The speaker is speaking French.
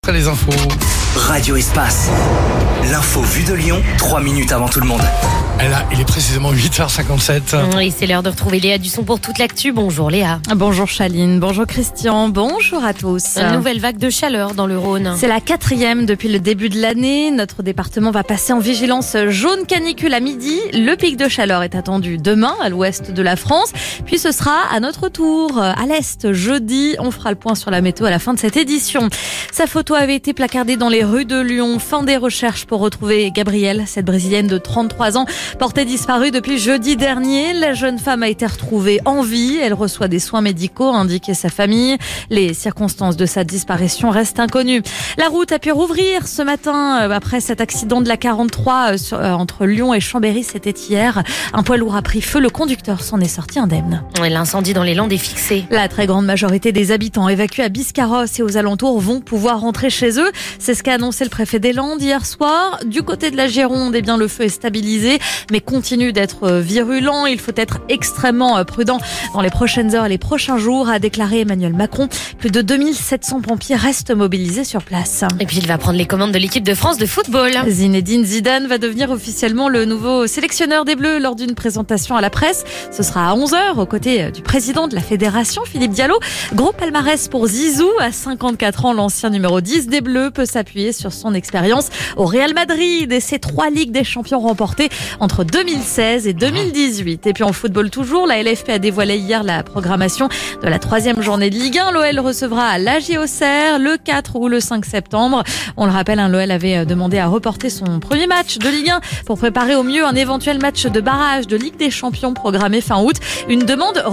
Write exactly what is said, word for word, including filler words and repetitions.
Les infos. Radio Espace. L'info vue de Lyon, trois minutes avant tout le monde. Et là, il est précisément huit heures cinquante-sept. Oui, c'est l'heure de retrouver Léa Dusson pour toute l'actu. Bonjour Léa. Bonjour Chaline, bonjour Christian, bonjour à tous. Une nouvelle vague de chaleur dans le Rhône. C'est la quatrième depuis le début de l'année. Notre département va passer en vigilance jaune canicule à midi. Le pic de chaleur est attendu demain à l'ouest de la France. Puis ce sera à notre tour à l'est jeudi. On fera le point sur la météo à la fin de cette édition. Sa photo avait été placardée dans les rues de Lyon. Fin des recherches pour retrouver Gabrielle, cette brésilienne de trente-trois ans, portée disparue depuis jeudi dernier. La jeune femme a été retrouvée en vie. Elle reçoit des soins médicaux, a indiqué sa famille. Les circonstances de sa disparition restent inconnues. La route a pu rouvrir ce matin après cet accident de la quarante-trois sur, euh, entre Lyon et Chambéry. C'était hier. Un poids lourd a pris feu. Le conducteur s'en est sorti indemne. L'incendie dans les Landes est fixé. La très grande majorité des habitants évacués à Biscarrosse et aux alentours vont pouvoir rentrer chez eux. C'est ce qu'a annoncé le préfet des Landes hier soir. Du côté de la Gironde, eh bien, le feu est stabilisé, mais continue d'être virulent. Il faut être extrêmement prudent dans les prochaines heures et les prochains jours, a déclaré Emmanuel Macron. Plus de deux mille sept cents pompiers restent mobilisés sur place. Et puis il va prendre les commandes de l'équipe de France de football. Zinedine Zidane va devenir officiellement le nouveau sélectionneur des Bleus lors d'une présentation à la presse. Ce sera à onze heures aux côtés du président de la fédération, Philippe Diallo. Gros palmarès pour Zizou. À cinquante-quatre ans, l'ancien numéro dix des Bleus peut s'appuyer sur son expérience au Real Madrid et ses trois Ligues des Champions remportées entre deux mille seize et deux mille dix-huit. Et puis en football toujours, la L F P a dévoilé hier la programmation de la troisième journée de Ligue un. L'O L recevra l'A J Auxerre le quatre ou le cinq septembre. On le rappelle, hein, l'O L avait demandé à reporter son premier match de Ligue un pour préparer au mieux un éventuel match de barrage de Ligue des Champions programmé fin août. Une demande